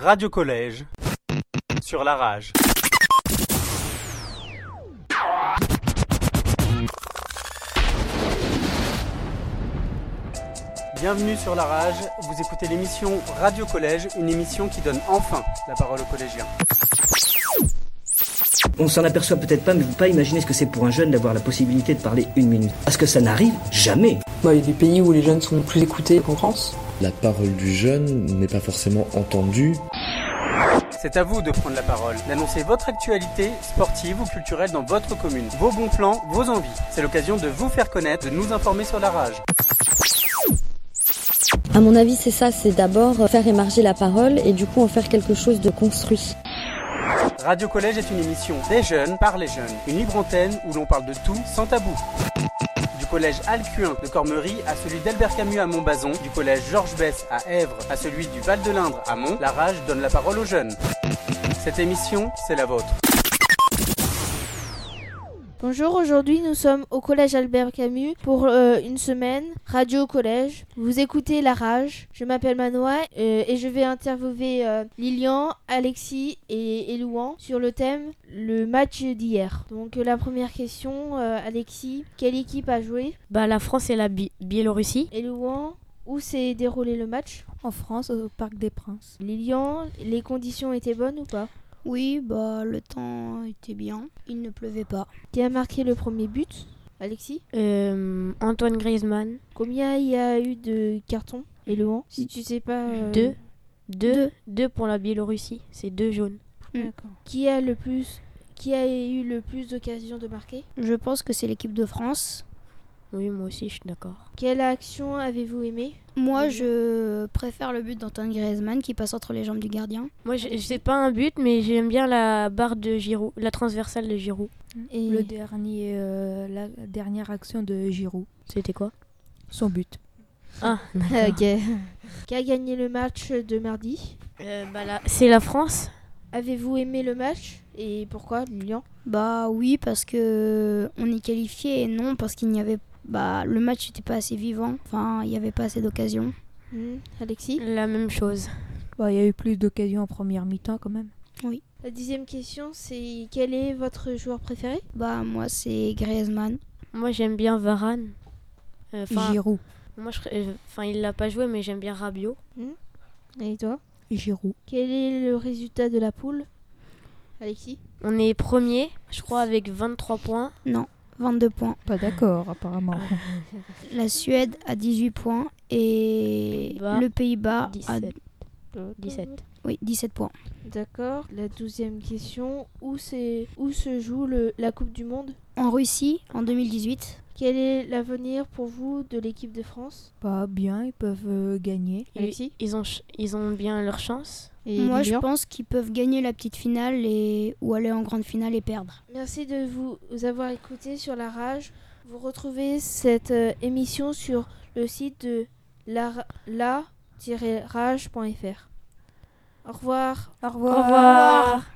Radio Collège sur la rage. Bienvenue sur la rage, vous écoutez l'émission Radio Collège, une émission qui donne enfin la parole aux collégiens. On s'en aperçoit peut-être pas, mais vous ne pouvez pas imaginer ce que c'est pour un jeune d'avoir la possibilité de parler une minute. Parce que ça n'arrive jamais. Il y a des pays où les jeunes sont plus écoutés qu'en France. La parole du jeune n'est pas forcément entendue. C'est à vous de prendre la parole, d'annoncer votre actualité sportive ou culturelle dans votre commune, vos bons plans, vos envies. C'est l'occasion de vous faire connaître, de nous informer sur la rage. À mon avis, c'est ça, c'est d'abord faire émerger la parole et du coup en faire quelque chose de construit. Radio Collège est une émission des jeunes par les jeunes, une libre antenne où l'on parle de tout sans tabou. Du collège Alcuin de Cormery à celui d'Albert Camus à Montbazon, du collège Georges Besse à Èvres à celui du Val de l'Indre à Mont, la rage donne la parole aux jeunes. Cette émission, c'est la vôtre. Bonjour, aujourd'hui nous sommes au collège Albert Camus pour une semaine radio au collège. Vous écoutez La Rage, je m'appelle Manoa et je vais interviewer Lilian, Alexis et Louan sur le thème le match d'hier. Donc la première question, Alexis, quelle équipe a joué ? La France et la Biélorussie. Et Louan, où s'est déroulé le match ? En France, au Parc des Princes. Lilian, les conditions étaient bonnes ou pas ? Oui, le temps était bien, il ne pleuvait pas. Qui a marqué le premier but ? Alexis ? Antoine Griezmann. Combien il y a eu de cartons ? Et Louan ? Si tu sais pas... Deux pour la Biélorussie, c'est 2 jaunes. D'accord. Qui a eu le plus d'occasions de marquer ? Je pense que c'est l'équipe de France. Oui, moi aussi, je suis d'accord. Quelle action avez-vous aimé ? Moi, je préfère le but d'Antoine Griezmann qui passe entre les jambes du gardien. Moi, c'est pas un but, mais j'aime bien la barre de Giroud, la transversale de Giroud. Et la dernière action de Giroud. C'était quoi ? Son but. Ah, ok. Qui a gagné le match de mardi ? C'est la France. Avez-vous aimé le match ? Et pourquoi, Lilian ? Oui, parce que on est qualifié et non parce qu'il n'y avait le match n'était pas assez vivant. Enfin, il n'y avait pas assez d'occasions. Alexis ? La même chose. Il y a eu plus d'occasions en première mi-temps quand même. Oui. La 10e question, c'est quel est votre joueur préféré ? Moi, c'est Griezmann. Moi, j'aime bien Varane. Giroud. Moi, il l'a pas joué, mais j'aime bien Rabiot. Et toi ? Giroud. Quel est le résultat de la poule ? Alexis ? On est premier, je crois, avec 23 points. Non, 22 points. Pas d'accord, apparemment. La Suède a 18 points et le Pays-Bas 17. Oui, 17 points. D'accord. La 12e question, où se joue la Coupe du Monde ? En Russie, en 2018. Quel est l'avenir pour vous de l'équipe de France ? Bien, ils peuvent gagner. Alexis ? Ils ont bien leur chance. Et moi, Lilian ? je pense qu'ils peuvent gagner la petite finale ou aller en grande finale et perdre. Merci de vous avoir écoutés sur La Rage. Vous retrouvez cette émission sur le site de la-rage.fr. Au revoir. Au revoir. Au revoir.